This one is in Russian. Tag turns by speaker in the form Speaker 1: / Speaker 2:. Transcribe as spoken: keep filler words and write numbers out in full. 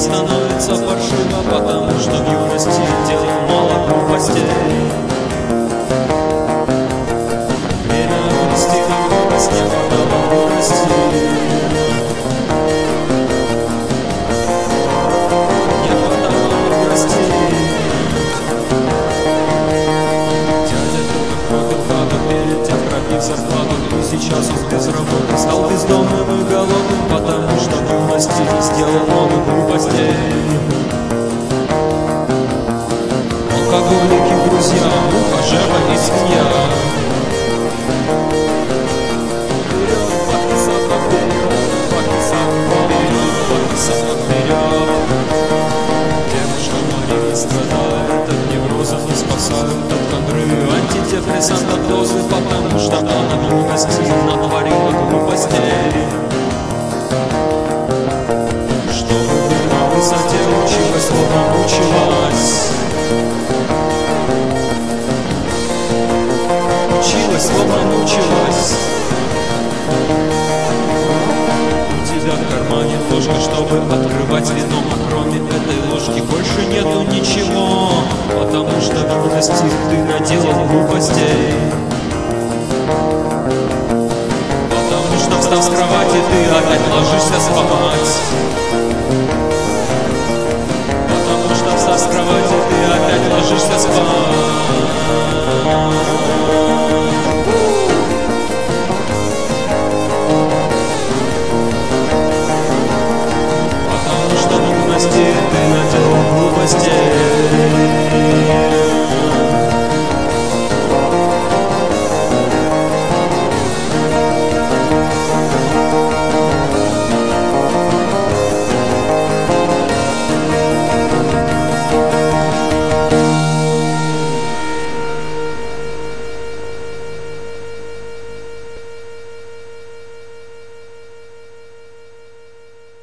Speaker 1: становится паршиво, потому что в юности делал мало глупостей. Время вырасти на глупость не хватало мудрости. Не хватало мудрости. Дядя только пропил хату, перед тем пропив зарплату, и сейчас он без работы стал бездомным и голодным, потому что в юности сделал много глупостей. Алкоголики, друзья, муха, жаба и свинья. Вперед, Пакисака, вперед, Пакисака, вперед, Пакисака, вперед. Девушка Мария страдает от неврозов, не спасают от кондры антидепрессанта дозы, потому что она в юности натворила глупостей. Чтобы быть на высоте, училась, словно училась. Училась, словно научилась. У тебя в кармане ложка, чтобы открывать вино, а кроме этой ложки больше нету ничего, потому что в юности ты наделал глупостей. Потому что, встав с кровати, ты опять ложишься спать. Потому что, встав с кровати, ты опять ложишься спать.